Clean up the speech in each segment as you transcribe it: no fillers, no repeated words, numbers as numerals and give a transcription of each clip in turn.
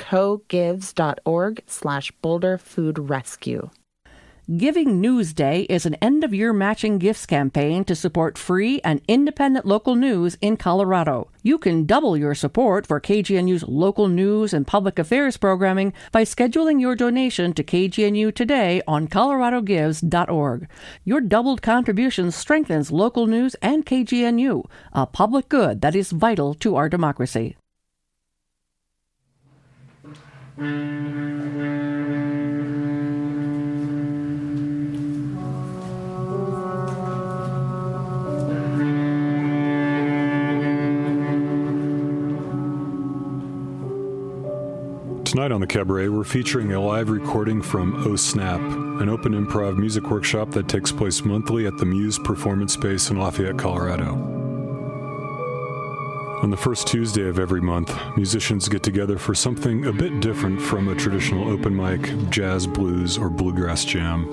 cogives.org/Boulder Food Rescue. Giving News Day is an end-of-year matching gifts campaign to support free and independent local news in Colorado. You can double your support for KGNU's local news and public affairs programming by scheduling your donation to KGNU today on coloradogives.org. Your doubled contribution strengthens local news and KGNU, a public good that is vital to our democracy. Tonight on the Cabaret, we're featuring a live recording from Oh Snap, an open improv music workshop that takes place monthly at the Muse Performance Space in Lafayette, Colorado. On the first Tuesday of every month, musicians get together for something a bit different from a traditional open mic, jazz, blues, or bluegrass jam.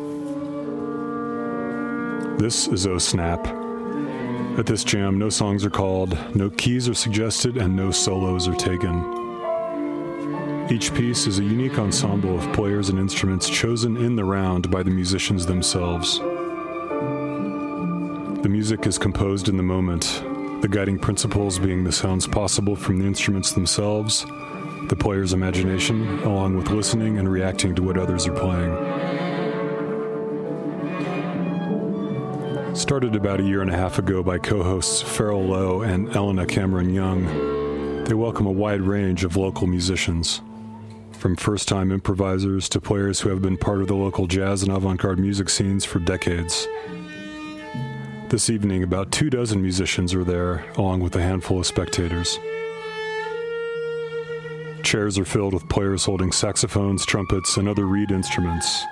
This is Oh Snap. At this jam, no songs are called, no keys are suggested, and no solos are taken. Each piece is a unique ensemble of players and instruments chosen in the round by the musicians themselves. The music is composed in the moment, the guiding principles being the sounds possible from the instruments themselves, the player's imagination, along with listening and reacting to what others are playing. Started about a year and a half ago by co-hosts Farrell Lowe and Elena Cameron Young, they welcome a wide range of local musicians. From first-time improvisers to players who have been part of the local jazz and avant-garde music scenes for decades. This evening, about 24 musicians are there, along with a handful of spectators. Chairs are filled with players holding saxophones, trumpets, and other reed instruments.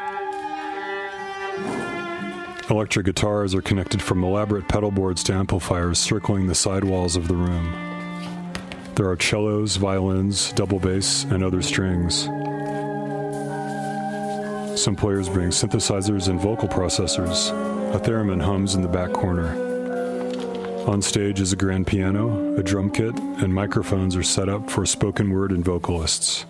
Electric guitars are connected from elaborate pedal boards to amplifiers circling the sidewalls of the room. There are cellos, violins, double bass, and other strings. Some players bring synthesizers and vocal processors. A theremin hums in the back corner. On stage is a grand piano, a drum kit, and microphones are set up for spoken word and vocalists.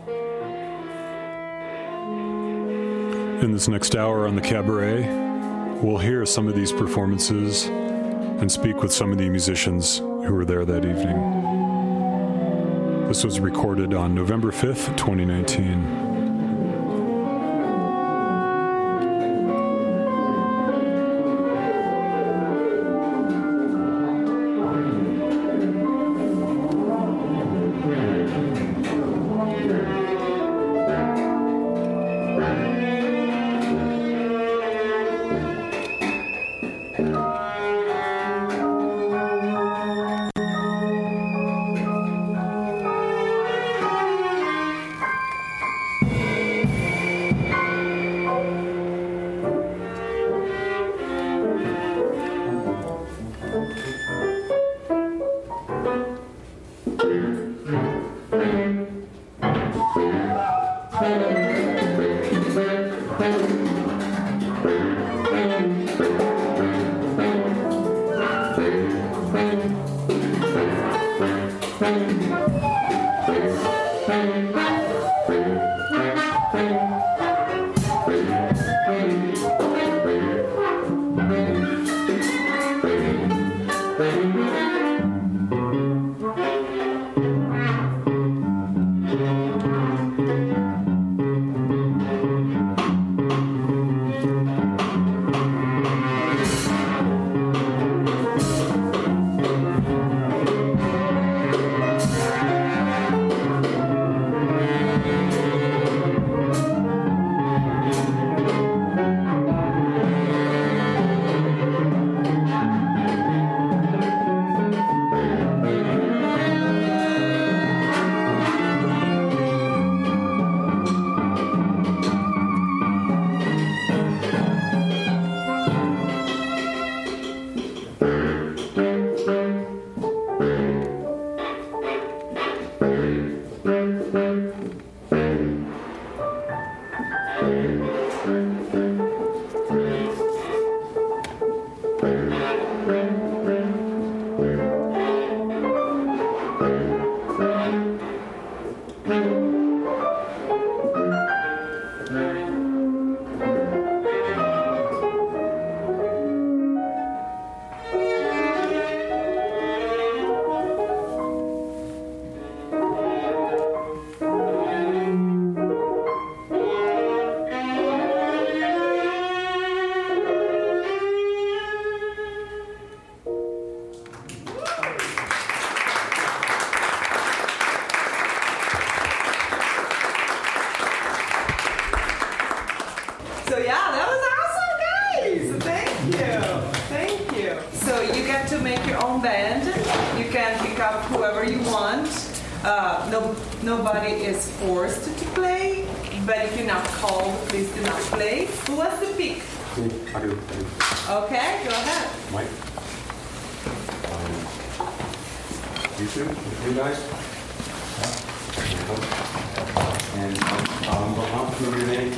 In this next hour on the Cabaret, we'll hear some of these performances and speak with some of the musicians who were there that evening. This was recorded on November 5th, 2019. So yeah, that was awesome, guys. Thank you. Thank you. So you get to make your own band. You can pick up whoever you want. Nobody is forced to play, but if you're not called, please do not play. Who wants to pick? I do. Okay, go ahead. Mike? You two? You guys? And what's your name?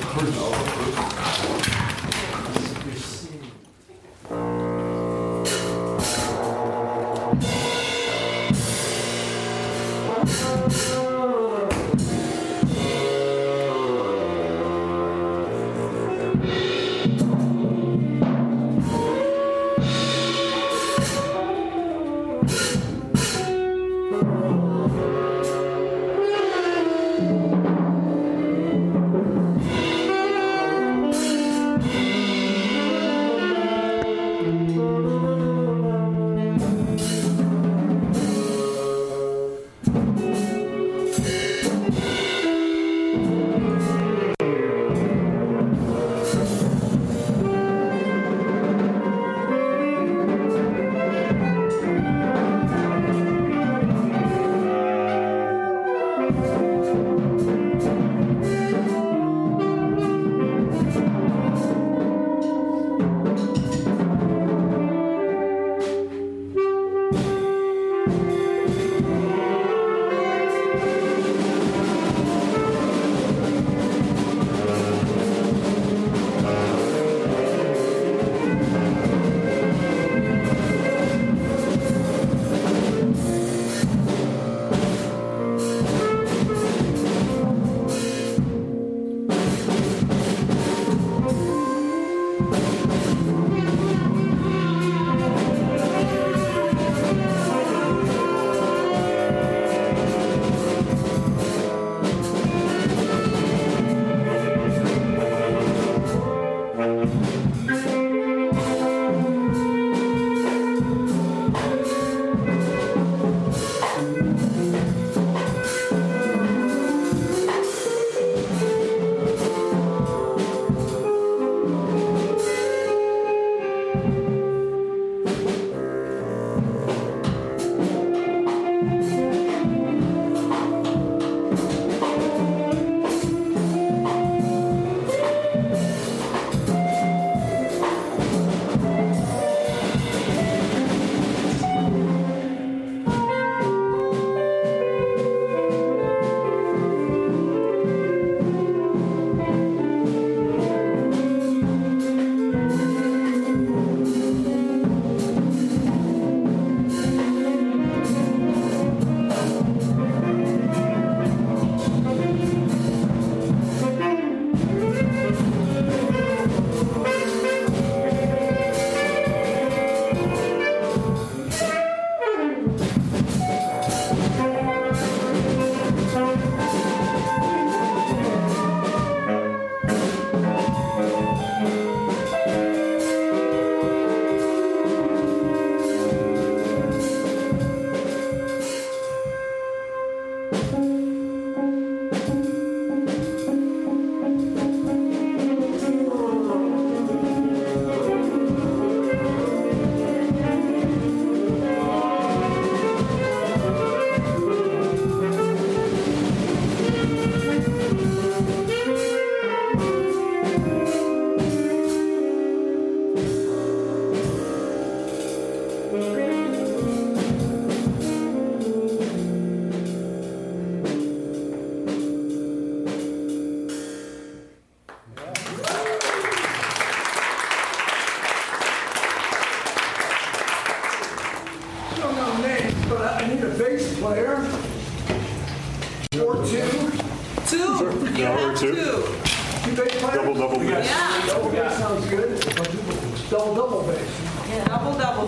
Two. You No, have two. Two bass players? Double bass. Yeah. Double bass sounds good. Double bass. Double.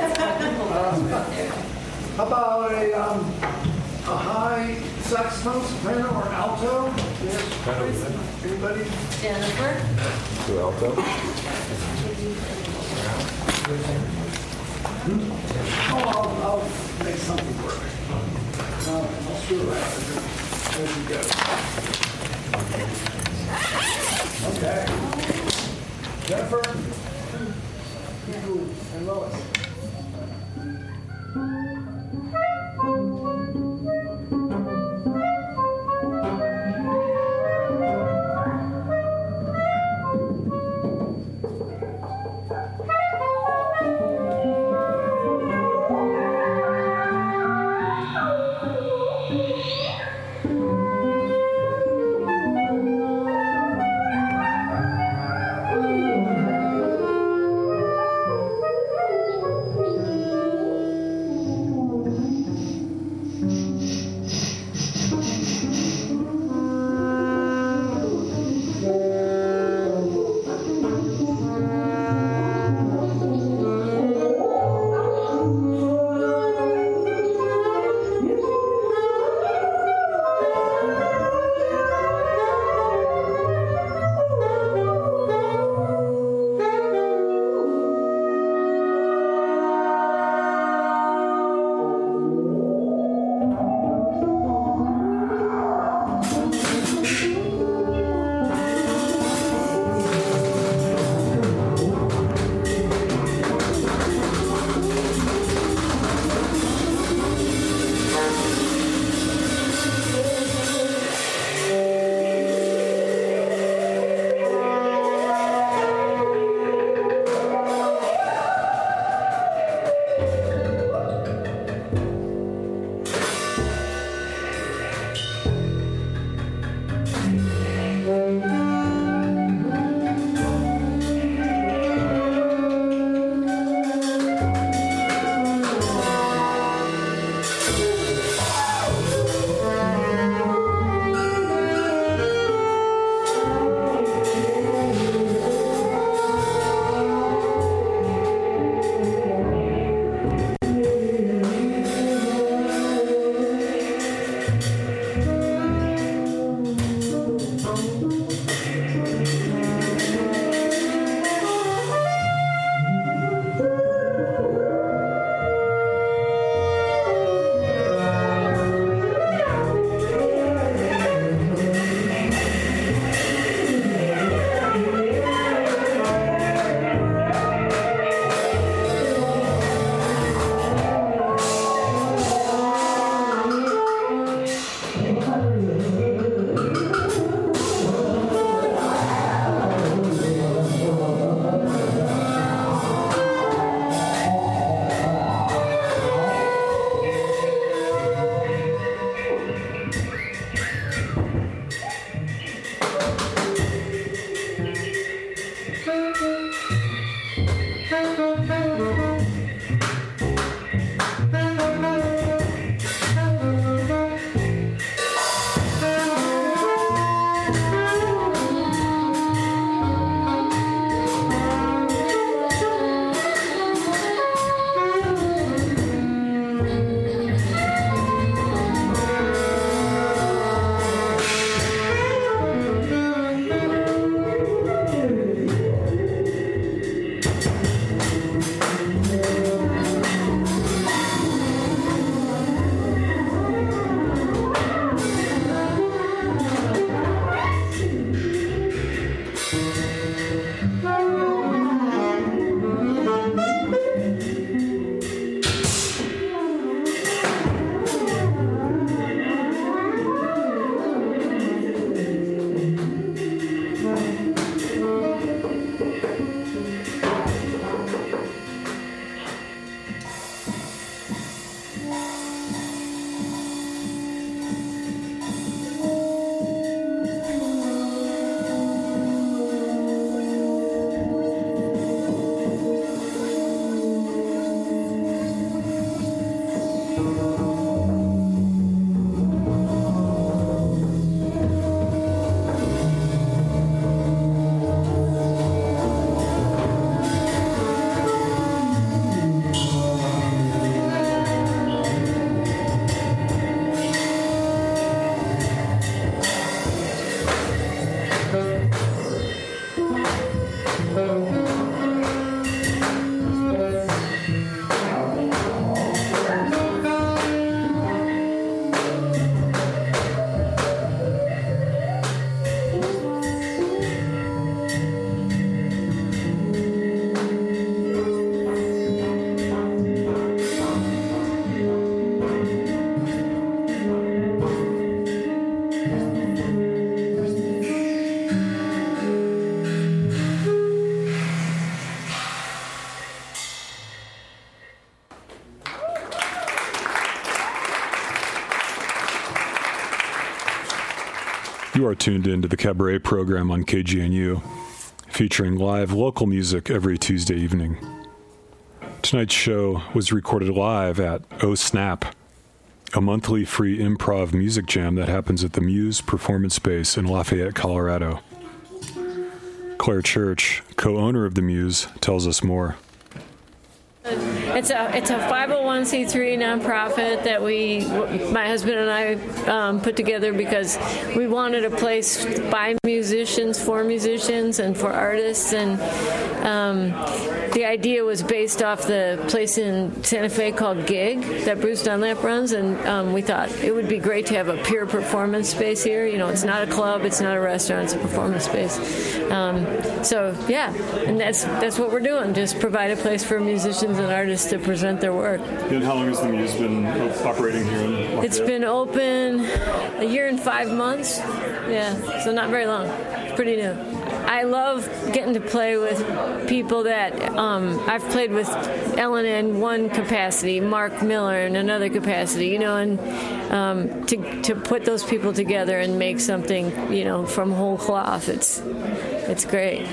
How about a high saxophone, soprano, or alto? Yes. Anybody? Jennifer? Two alto. Oh, I'll make something work. I'll screw around. There you go. Okay. Jennifer? You and Lois. You are tuned in to the Cabaret program on KGNU, featuring live local music every Tuesday evening. Tonight's show was recorded live at Oh Snap, a monthly free improv music jam that happens at the Muse Performance Space in Lafayette, Colorado. Claire Church, co-owner of the Muse, tells us more. It's a 501c3 nonprofit that my husband and I put together because we wanted a place by musicians, for musicians, and for artists. And the idea was based off the place in Santa Fe called Gig that Bruce Dunlap runs. And we thought it would be great to have a pure performance space here. You know, it's not a club, it's not a restaurant, it's a performance space. And that's what we're doing. Just provide a place for musicians and artists to present their work. And how long has the Muse been operating here in Lafayette? It's been open a year and 5 months. Yeah, so not very long. It's pretty new. I love getting to play with people that I've played with Ellen in one capacity, Mark Miller in another capacity, you know, and to put those people together and make something, you know, from whole cloth, it's great.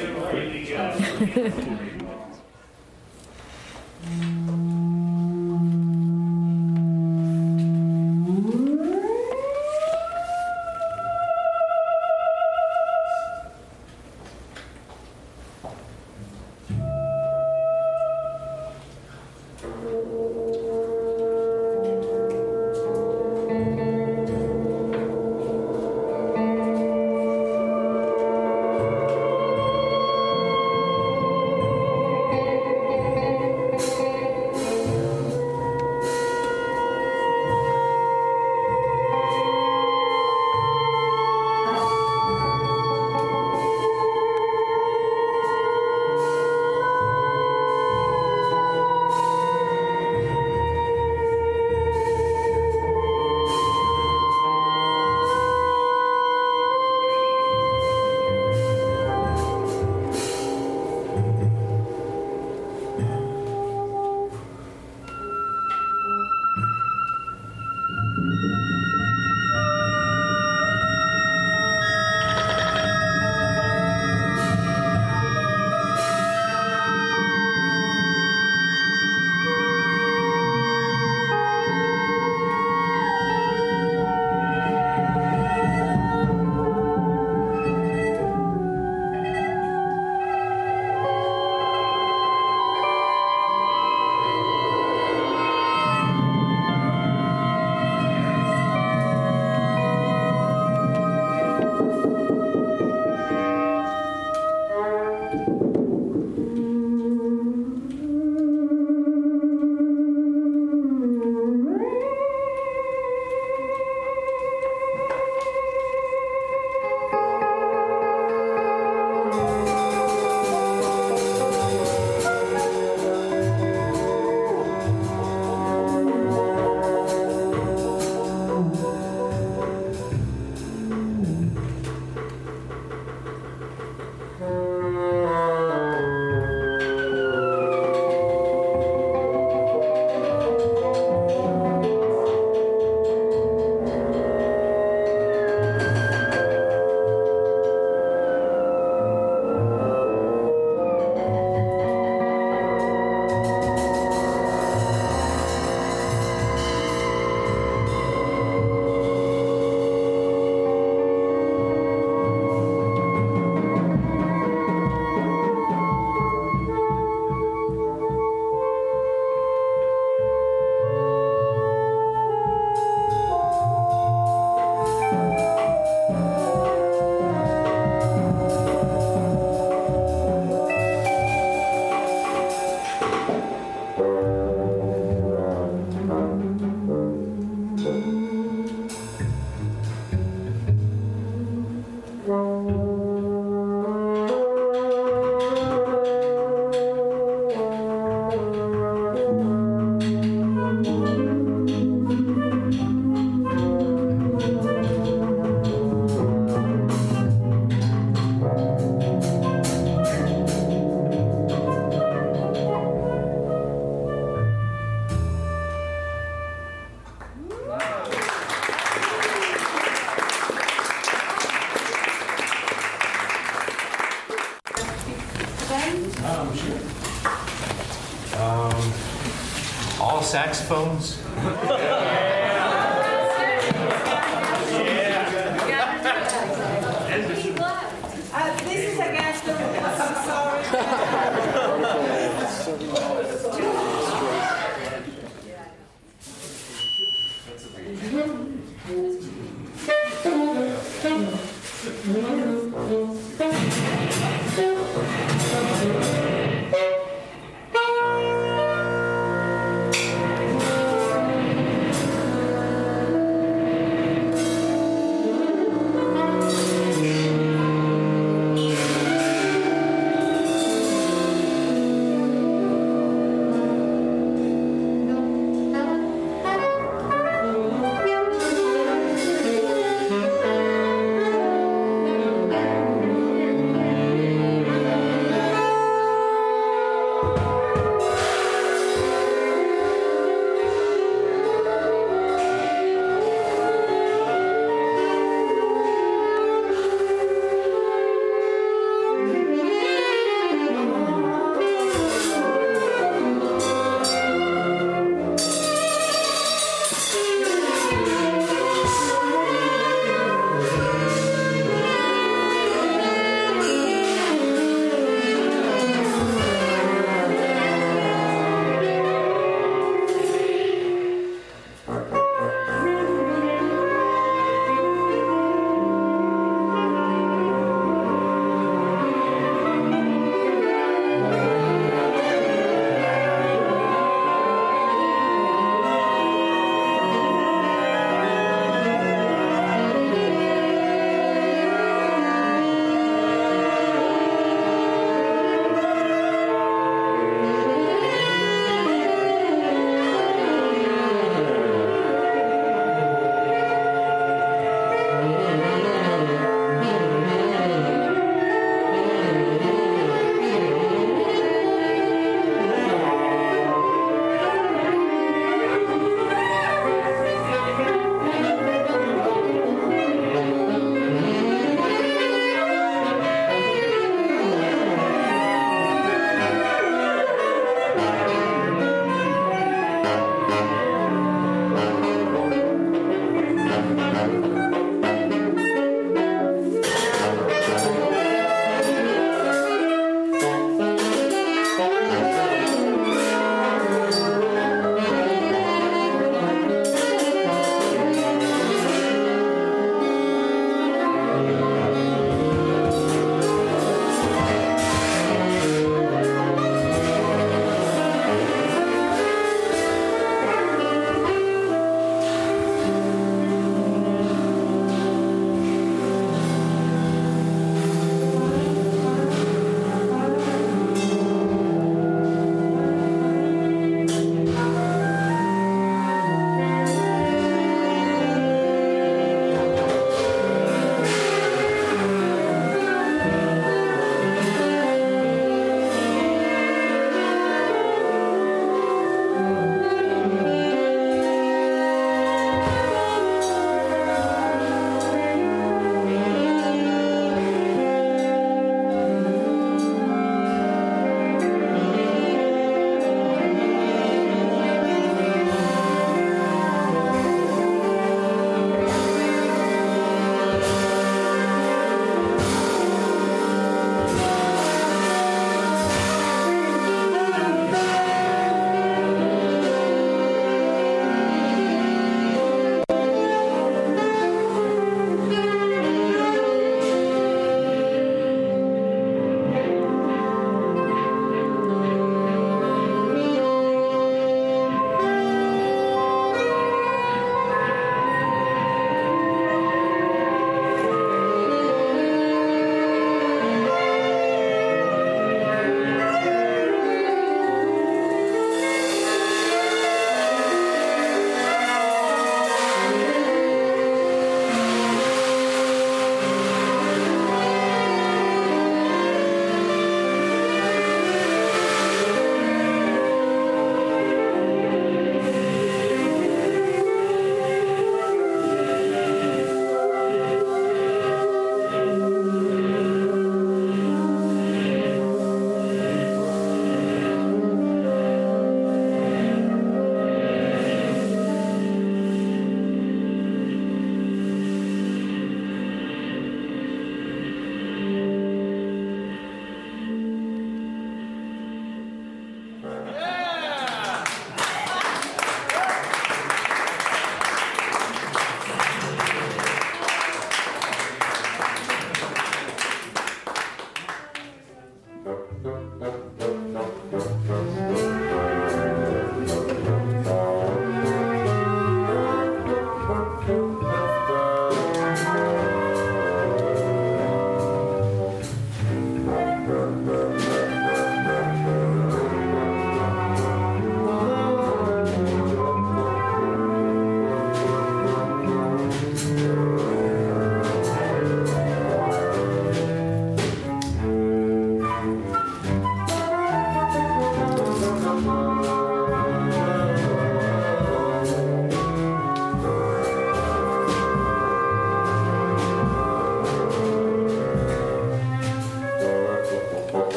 All saxophones? This is against the rules. I'm sorry.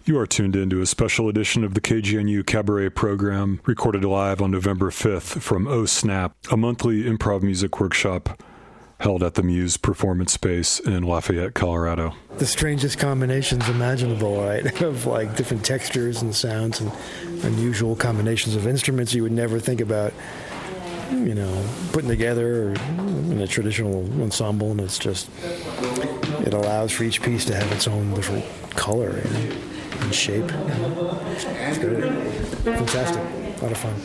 You are tuned in to a special edition of the KGNU Cabaret program, recorded live on November 5th from Oh Snap, a monthly improv music workshop held at the Muse Performance Space in Lafayette, Colorado. The strangest combinations imaginable, right? Of like different textures and sounds and unusual combinations of instruments you would never think about, you know, putting together or in a traditional ensemble. And it's just, it allows for each piece to have its own different color and shape. It's great. Fantastic. A lot of fun.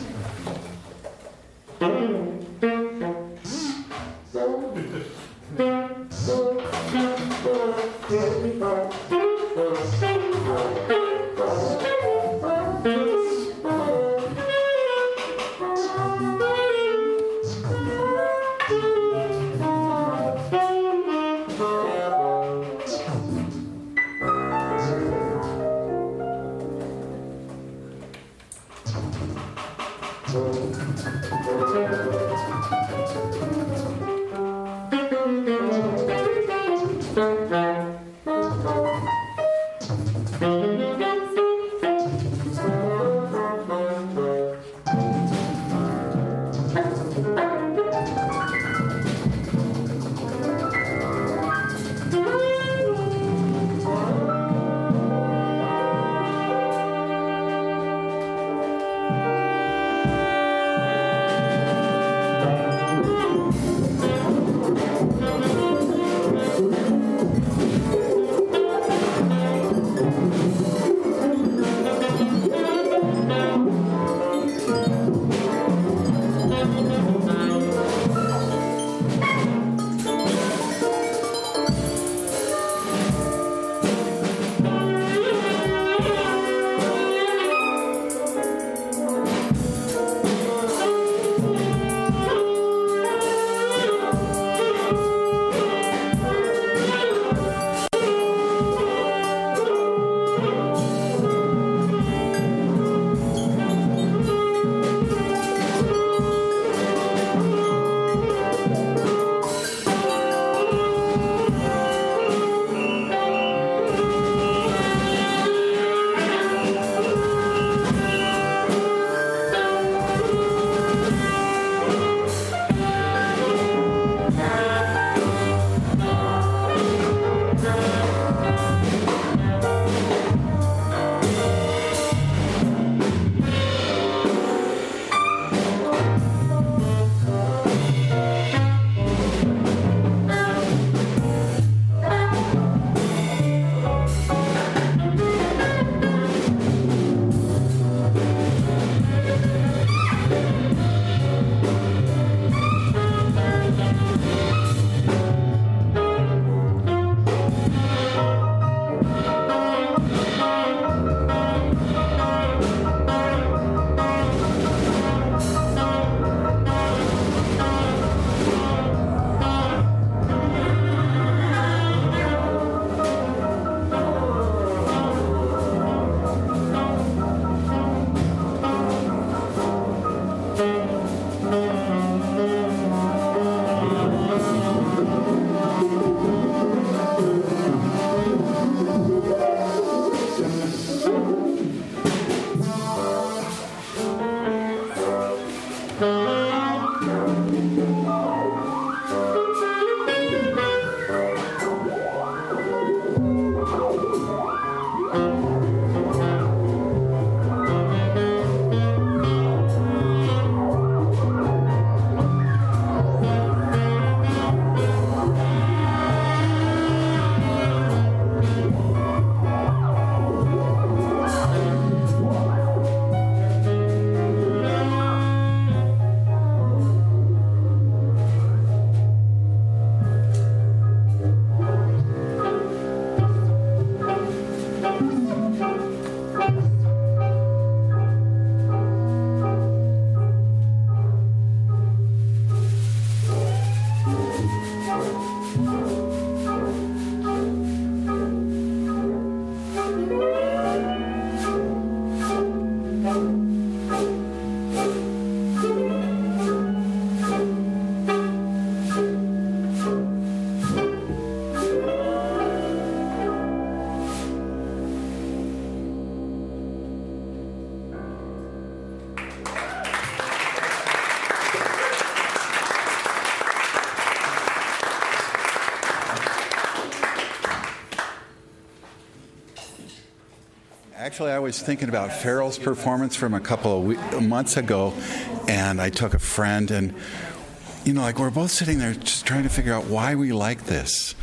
actually, I was thinking about Farrell's performance from a couple of months ago, and I took a friend, and like we're both sitting there just trying to figure out why we like this.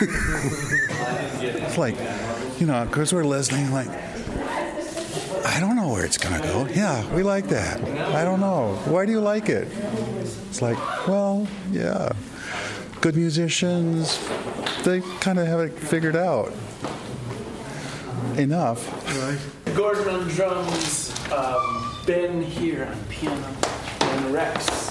It's like, because we're listening, like, I don't know where it's going to go. Yeah, we like that. I don't know. Why do you like it? It's like, well, yeah, good musicians, they kind of have it figured out. Enough. Right. Gordon on drums, Ben here on piano, and Rex.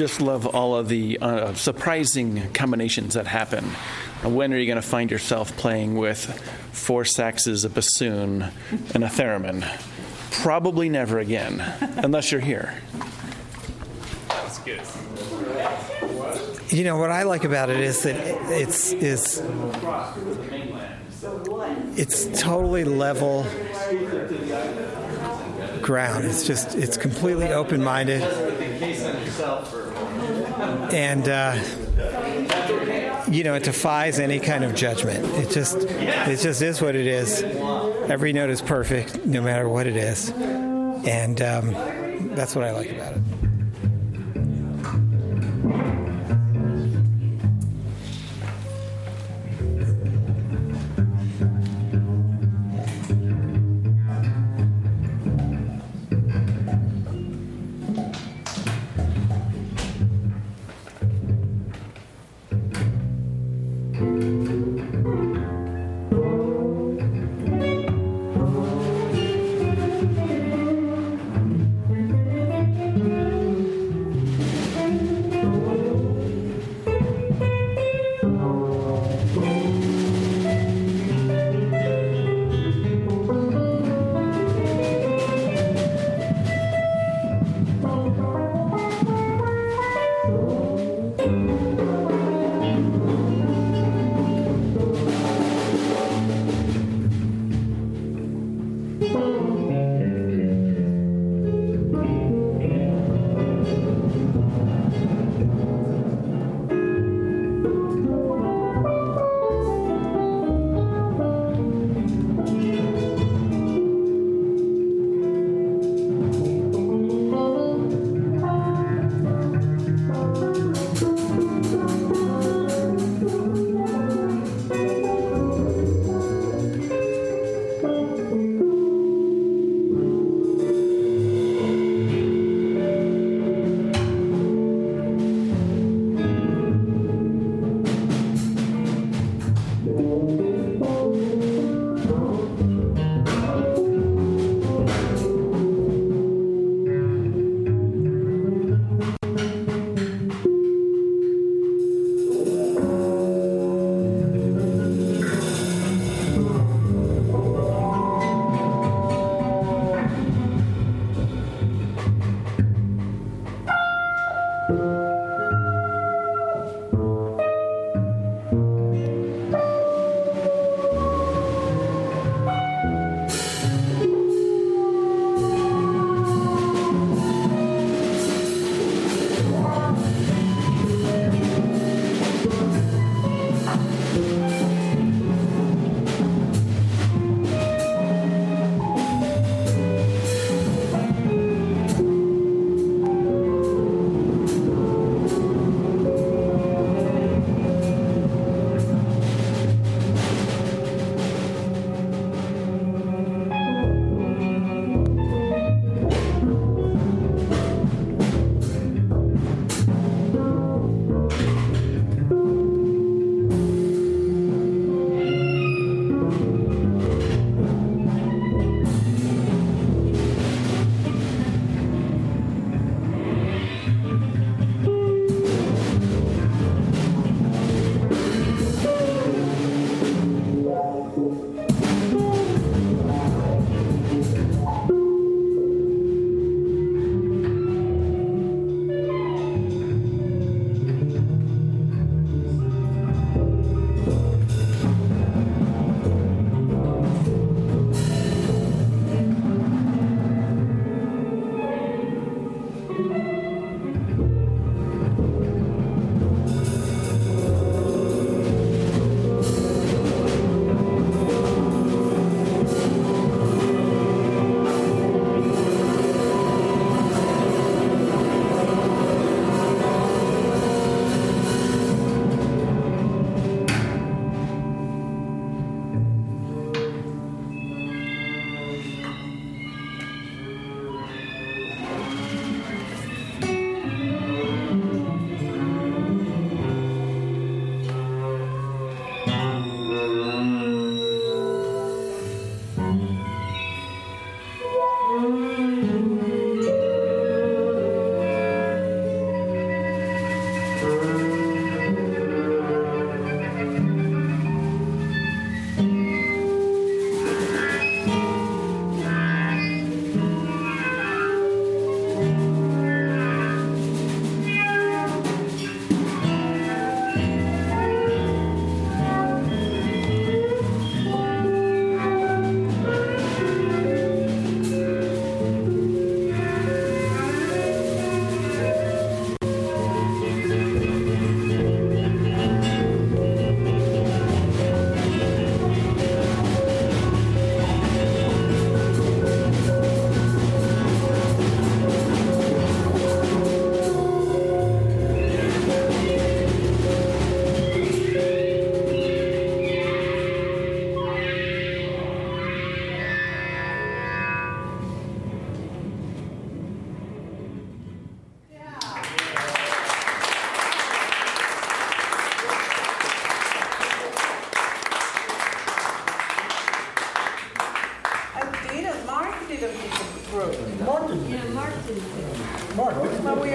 just love all of the surprising combinations that happen. When are you going to find yourself playing with 4 saxes, a bassoon, and a theremin? Probably never again, unless you're here. That's good. You know, what I like about it is that it's totally level ground. It's completely open-minded. And, it defies any kind of judgment. It just is what it is. Every note is perfect, no matter what it is. And that's what I like about it.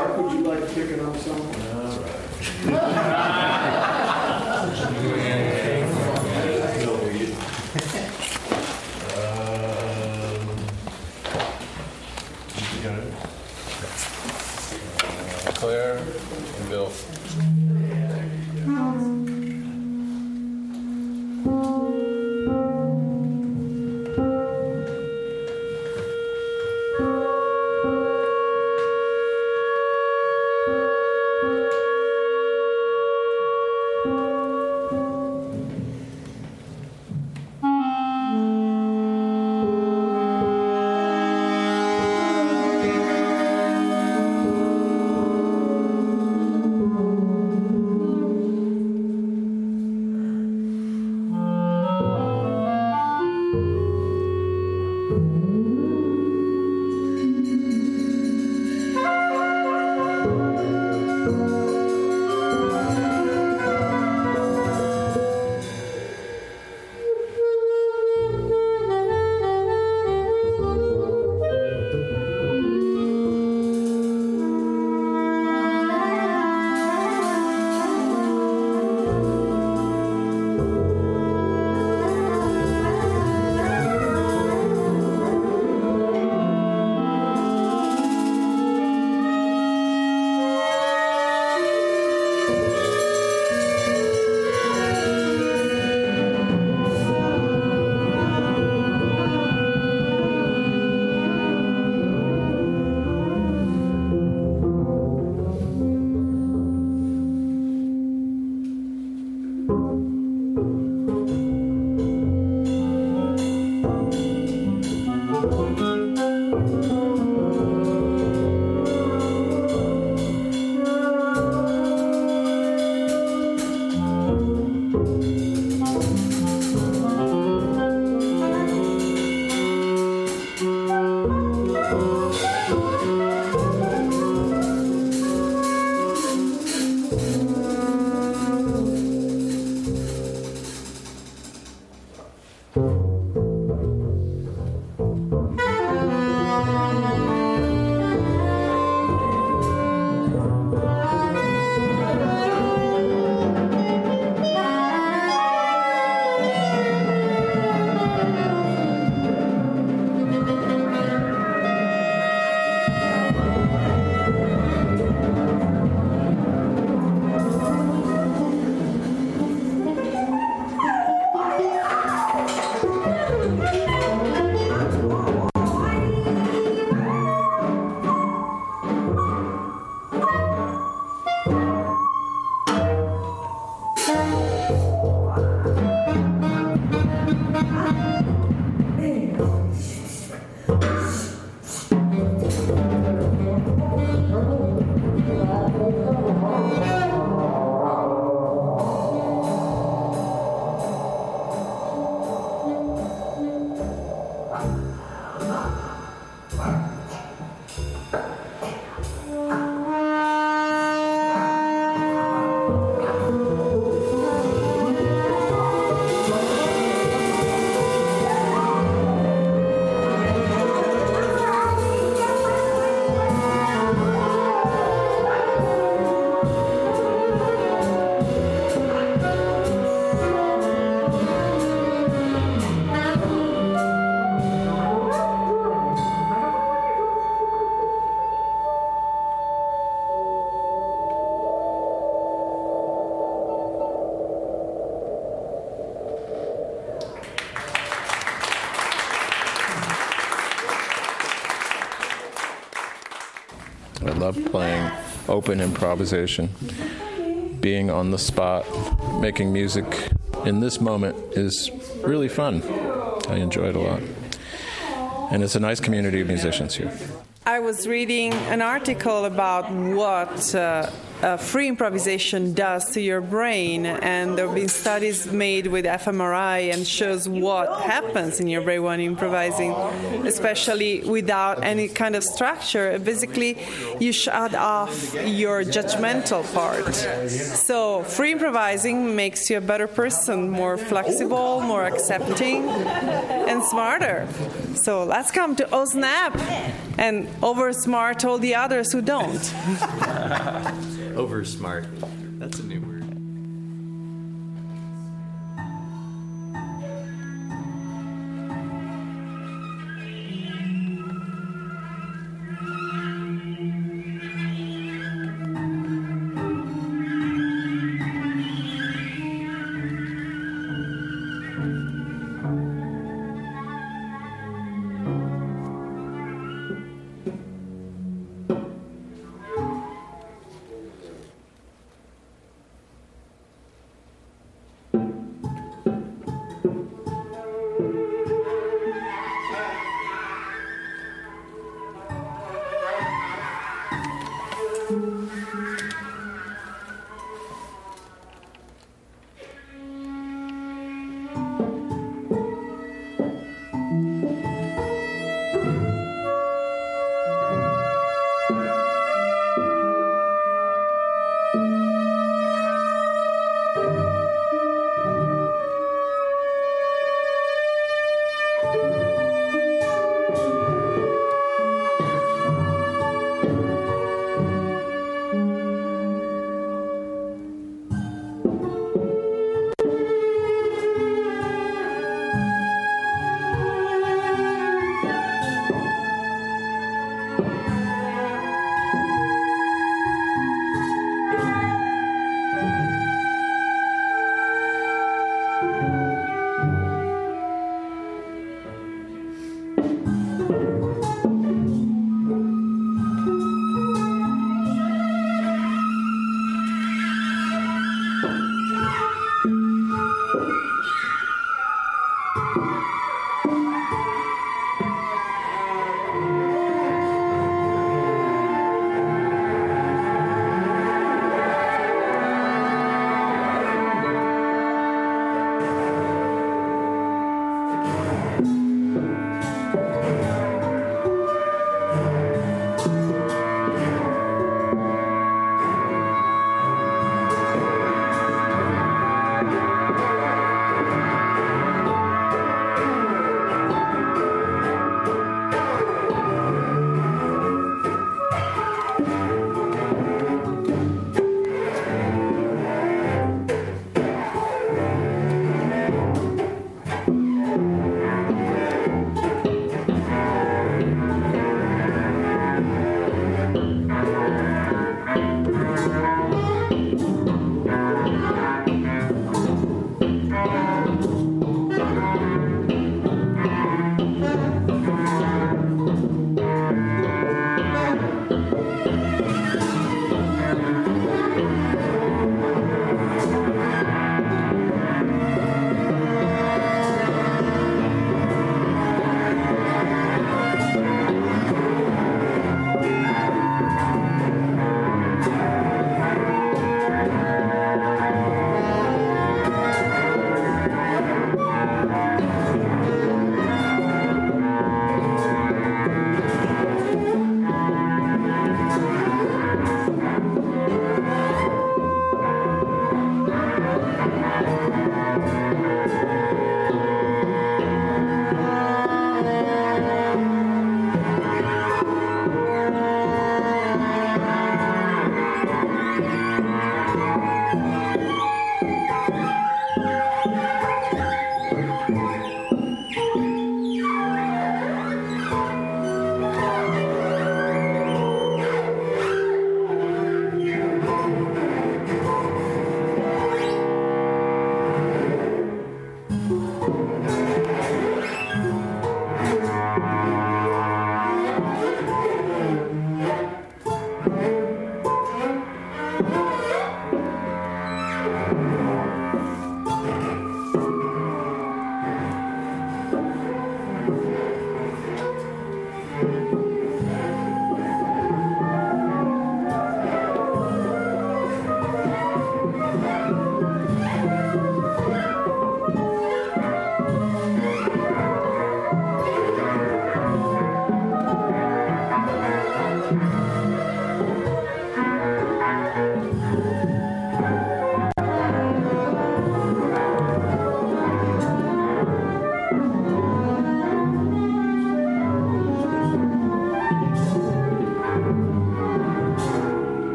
Mark, would you like to kick it off somewhere? Claire and Bill. I love playing open improvisation. Being on the spot, making music in this moment is really fun. I enjoy it a lot. And it's a nice community of musicians here. I was reading an article about what free improvisation does to your brain, and there have been studies made with fMRI and shows what happens in your brain when improvising, especially without any kind of structure. Basically, you shut off your judgmental part. So free improvising makes you a better person, more flexible, more accepting, and smarter. So let's come to OSNAP and oversmart all the others who don't. Oversmart. That's a new word.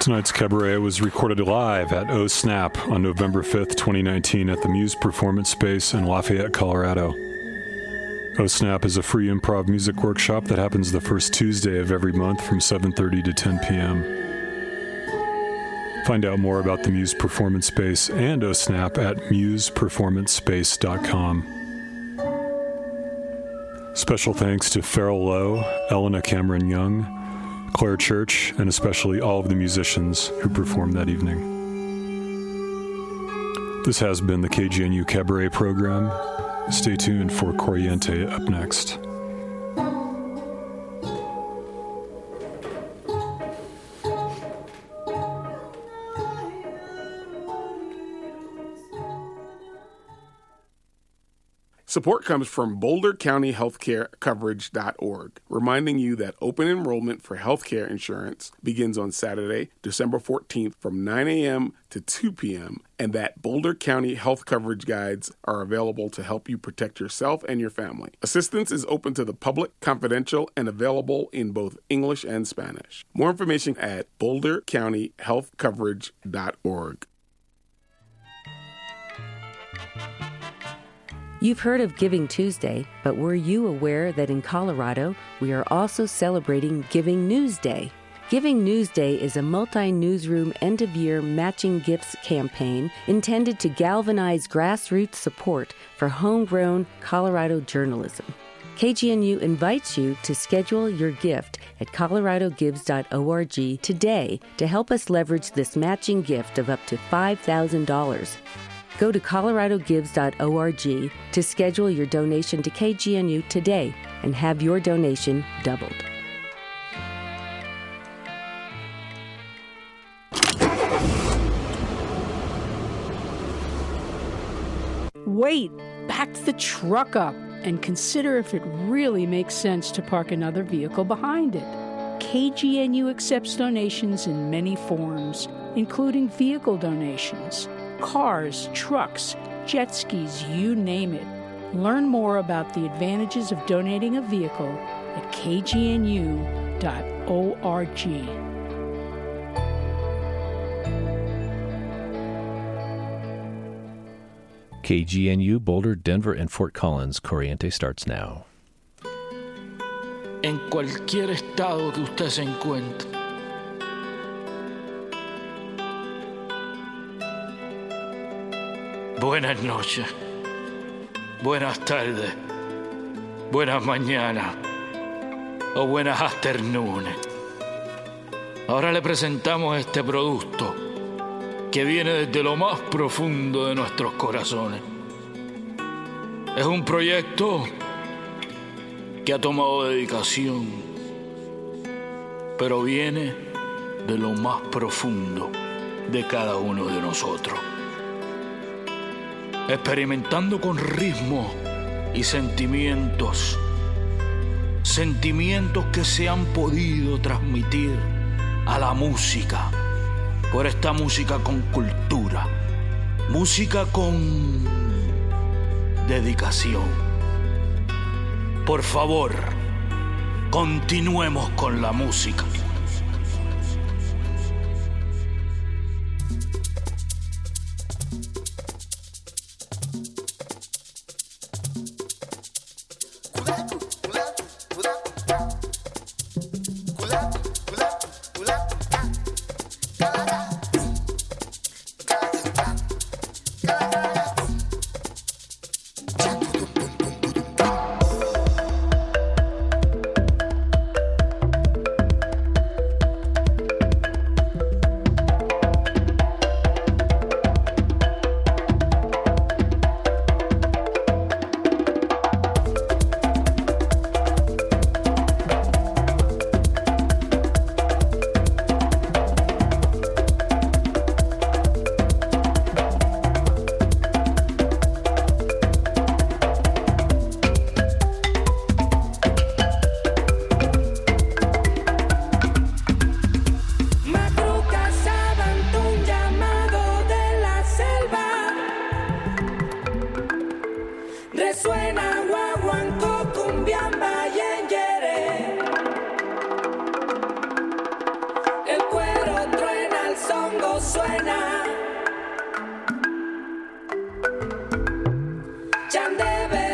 Tonight's cabaret was recorded live at Oh Snap on November 5th, 2019 at the Muse Performance Space in Lafayette, Colorado. Oh Snap is a free improv music workshop that happens the first Tuesday of every month from 7:30 to 10 p.m. Find out more about the Muse Performance Space and Oh Snap at museperformancespace.com. Special thanks to Farrell Lowe, Elena Cameron Young, Claire Church, and especially all of the musicians who performed that evening. This has been the KGNU Cabaret program. Stay tuned for Corriente up next. Support comes from BoulderCountyHealthCareCoverage.org, reminding you that open enrollment for healthcare insurance begins on Saturday, December 14th from 9 a.m. to 2 p.m., and that Boulder County Health Coverage Guides are available to help you protect yourself and your family. Assistance is open to the public, confidential, and available in both English and Spanish. More information at BoulderCountyHealthCoverage.org. You've heard of Giving Tuesday, but were you aware that in Colorado, we are also celebrating Giving News Day? Giving News Day is a multi-newsroom end-of-year matching gifts campaign intended to galvanize grassroots support for homegrown Colorado journalism. KGNU invites you to schedule your gift at coloradogives.org today to help us leverage this matching gift of up to $5,000. Go to coloradogives.org to schedule your donation to KGNU today and have your donation doubled. Wait, back the truck up and consider if it really makes sense to park another vehicle behind it. KGNU accepts donations in many forms, including vehicle donations. Cars, trucks, jet skis, you name it. Learn more about the advantages of donating a vehicle at kgnu.org. KGNU, Boulder, Denver, and Fort Collins. Corriente starts now. En cualquier estado que usted se encuentre, buenas noches, buenas tardes, buenas mañanas o buenas afternoons. Ahora le presentamos este producto que viene desde lo más profundo de nuestros corazones. Es un proyecto que ha tomado dedicación, pero viene de lo más profundo de cada uno de nosotros. Experimentando con ritmos y sentimientos que se han podido transmitir a la música, por esta música con cultura, música con dedicación. Por favor, continuemos con la música. El cuero truena. bebé.